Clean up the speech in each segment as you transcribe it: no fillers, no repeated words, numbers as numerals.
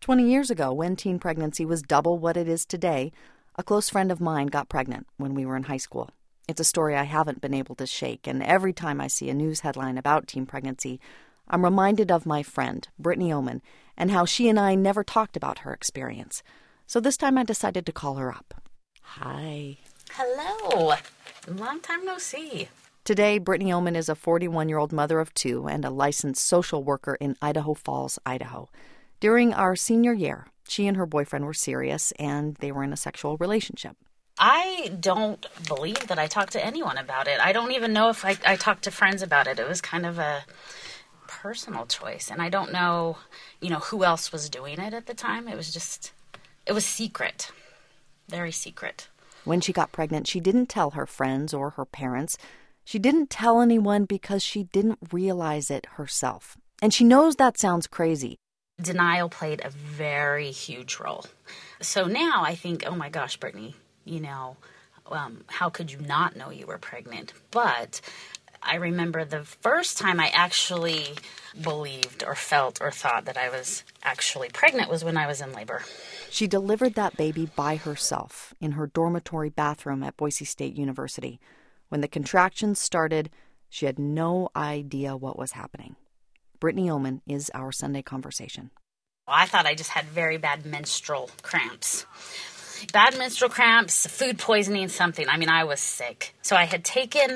20 years ago, when teen pregnancy was double what it is today, a close friend of mine got pregnant when we were in high school. It's a story I haven't been able to shake, and every time I see a news headline about teen pregnancy, I'm reminded of my friend, Brittany Oman, and how she and I never talked about her experience. So this time I decided to call her up. Hi. Hello. Long time no see. Today, Brittany Oman is a 41-year-old mother of two and a licensed social worker in Idaho Falls, Idaho. During our senior year, she and her boyfriend were serious, and they were in a sexual relationship. I don't believe that I talked to anyone about it. I don't even know if I talked to friends about it. It was kind of a personal choice, and I don't know, who else was doing it at the time. It was secret. Very secret. When she got pregnant, she didn't tell her friends or her parents. She didn't tell anyone because she didn't realize it herself. And she knows that sounds crazy. Denial played a very huge role. So now I think, oh my gosh, Brittany, how could you not know you were pregnant? But I remember the first time I actually believed or felt or thought that I was actually pregnant was when I was in labor. She delivered that baby by herself in her dormitory bathroom at Boise State University. When the contractions started, she had no idea what was happening. Brittany Oman is our Sunday conversation. I thought I just had very bad menstrual cramps. Bad menstrual cramps, food poisoning, something. I was sick. So I had taken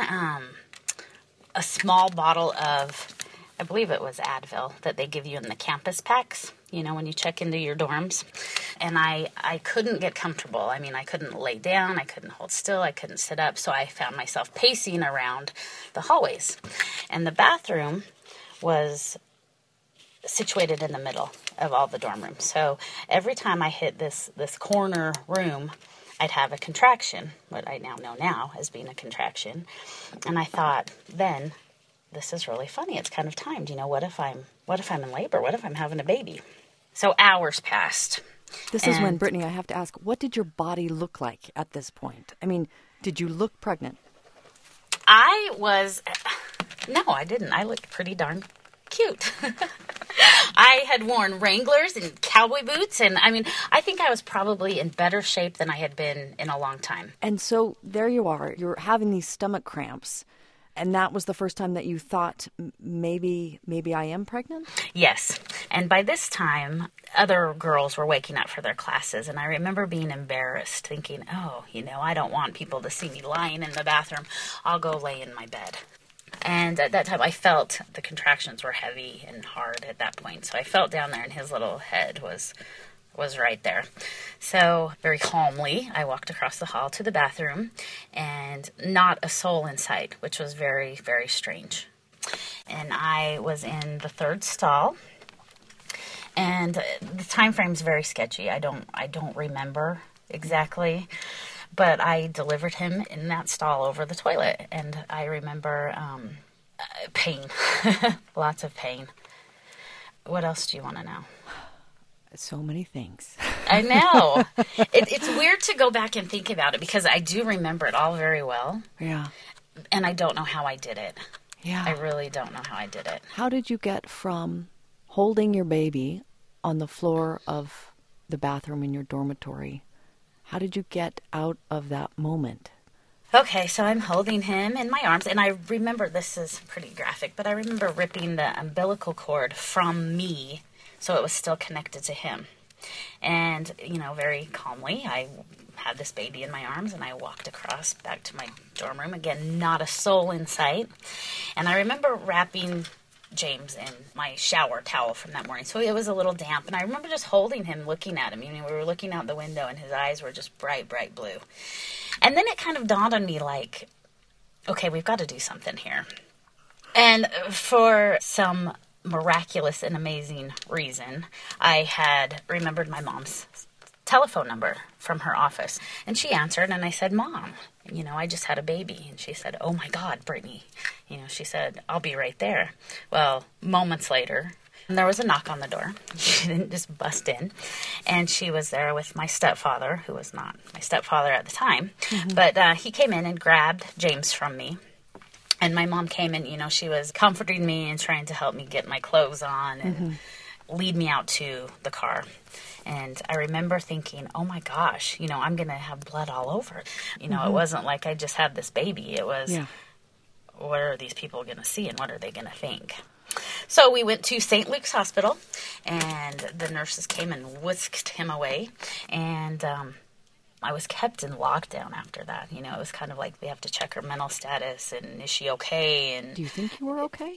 a small bottle of, I believe it was Advil, that they give you in the campus packs, when you check into your dorms. And I couldn't get comfortable. I couldn't lay down. I couldn't hold still. I couldn't sit up. So I found myself pacing around the hallways. And the bathroom was situated in the middle of all the dorm rooms. So every time I hit this corner room, I'd have a contraction, what I now know as being a contraction. And I thought, then, this is really funny. It's kind of timed. What if I'm in labor? What if I'm having a baby? So hours passed. This is when, Brittany, I have to ask, what did your body look like at this point? Did you look pregnant? No, I didn't. I looked pretty darn cute. I had worn Wranglers and cowboy boots, and I think I was probably in better shape than I had been in a long time. And so there you are, you're having these stomach cramps, and that was the first time that you thought, maybe I am pregnant? Yes, and by this time, other girls were waking up for their classes, and I remember being embarrassed, thinking, I don't want people to see me lying in the bathroom. I'll go lay in my bed. And at that time, I felt the contractions were heavy and hard at that point. So I felt down there, and his little head was right there. So very calmly, I walked across the hall to the bathroom, and not a soul in sight, which was very, very strange. And I was in the third stall, and the time frame's very sketchy. I don't remember exactly. But I delivered him in that stall over the toilet, and I remember pain, lots of pain. What else do you want to know? So many things. I know. It's weird to go back and think about it because I do remember it all very well. Yeah. And I don't know how I did it. Yeah. I really don't know how I did it. How did you get from holding your baby on the floor of the bathroom in your dormitory? How did you get out of that moment? Okay, so I'm holding him in my arms, and I remember, this is pretty graphic, but I remember ripping the umbilical cord from me so it was still connected to him. And, very calmly, I had this baby in my arms, and I walked across back to my dorm room. Again, not a soul in sight. And I remember wrapping James in my shower towel from that morning. So it was a little damp. And I remember just holding him, looking at him. We were looking out the window, and his eyes were just bright, bright blue. And then it kind of dawned on me like, okay, we've got to do something here. And for some miraculous and amazing reason, I had remembered my mom's telephone number from her office. And she answered, and I said, Mom, I just had a baby. And she said, oh my God, Brittany. She said, I'll be right there. Well, moments later, there was a knock on the door. She didn't just bust in. And she was there with my stepfather, who was not my stepfather at the time. Mm-hmm. But he came in and grabbed James from me. And my mom came in, she was comforting me and trying to help me get my clothes on and lead me out to the car. And I remember thinking, oh my gosh, I'm going to have blood all over. It wasn't like I just had this baby. It was, what are these people going to see and what are they going to think? So we went to St. Luke's Hospital, and the nurses came and whisked him away. And I was kept in lockdown after that. It was kind of like they have to check her mental status and is she okay? And do you think you were okay?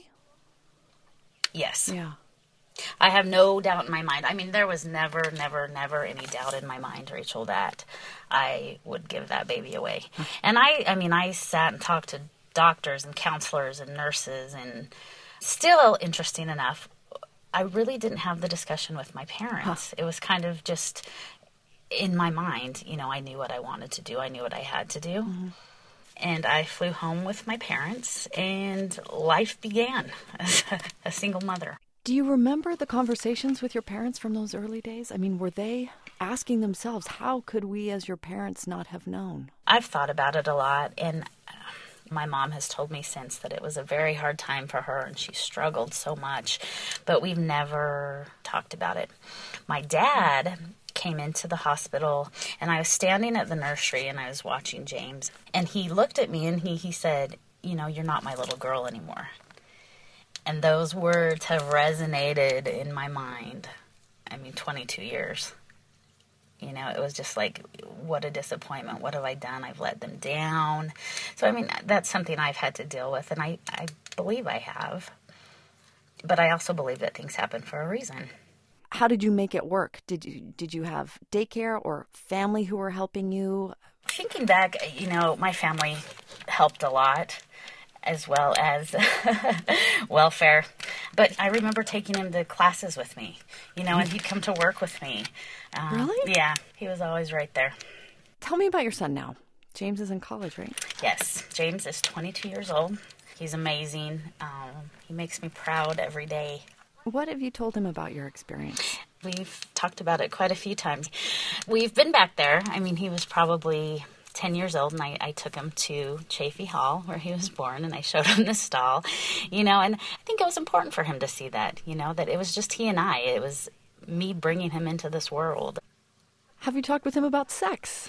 Yes. Yeah. I have no doubt in my mind. I mean, there was never any doubt in my mind, Rachel, that I would give that baby away. And I sat and talked to doctors and counselors and nurses, and still, interesting enough, I really didn't have the discussion with my parents. It was kind of just in my mind. I knew what I wanted to do. I knew what I had to do. Mm-hmm. And I flew home with my parents, and life began as a single mother. Do you remember the conversations with your parents from those early days? I mean, were they asking themselves, how could we as your parents not have known? I've thought about it a lot, and my mom has told me since that it was a very hard time for her, and she struggled so much, but we've never talked about it. My dad came into the hospital, and I was standing at the nursery, and I was watching James, and he looked at me, and he said, you're not my little girl anymore. And those words have resonated in my mind. 22 years. It was just like, what a disappointment. What have I done? I've let them down. So, that's something I've had to deal with, and I believe I have. But I also believe that things happen for a reason. How did you make it work? Did you have daycare or family who were helping you? Thinking back, my family helped a lot, as well as welfare. But I remember taking him to classes with me, and he'd come to work with me. Really? Yeah, he was always right there. Tell me about your son now. James is in college, right? Yes, James is 22 years old. He's amazing. He makes me proud every day. What have you told him about your experience? We've talked about it quite a few times. We've been back there. He was probably 10 years old, and I took him to Chaffee Hall, where he was born, and I showed him the stall, and I think it was important for him to see that, that it was just he and I. It was me bringing him into this world. Have you talked with him about sex?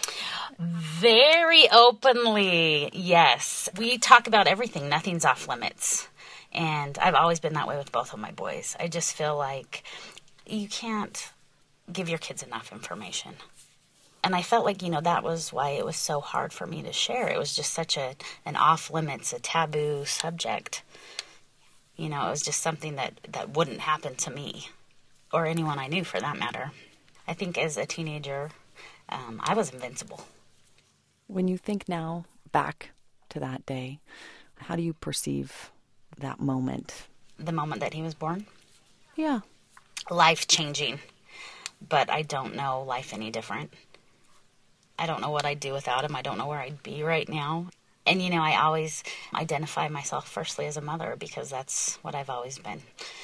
Very openly, yes. We talk about everything. Nothing's off limits. And I've always been that way with both of my boys. I just feel like you can't give your kids enough information. And I felt like, that was why it was so hard for me to share. It was just such an off-limits, a taboo subject. It was just something that wouldn't happen to me, or anyone I knew for that matter. I think as a teenager, I was invincible. When you think now back to that day, how do you perceive that moment? The moment that he was born? Yeah. Life-changing. But I don't know life any different. I don't know what I'd do without him. I don't know where I'd be right now. And, I always identify myself firstly as a mother because that's what I've always been.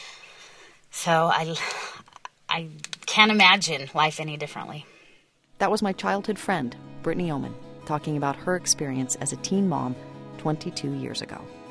So I can't imagine life any differently. That was my childhood friend, Brittany Oman, talking about her experience as a teen mom 22 years ago.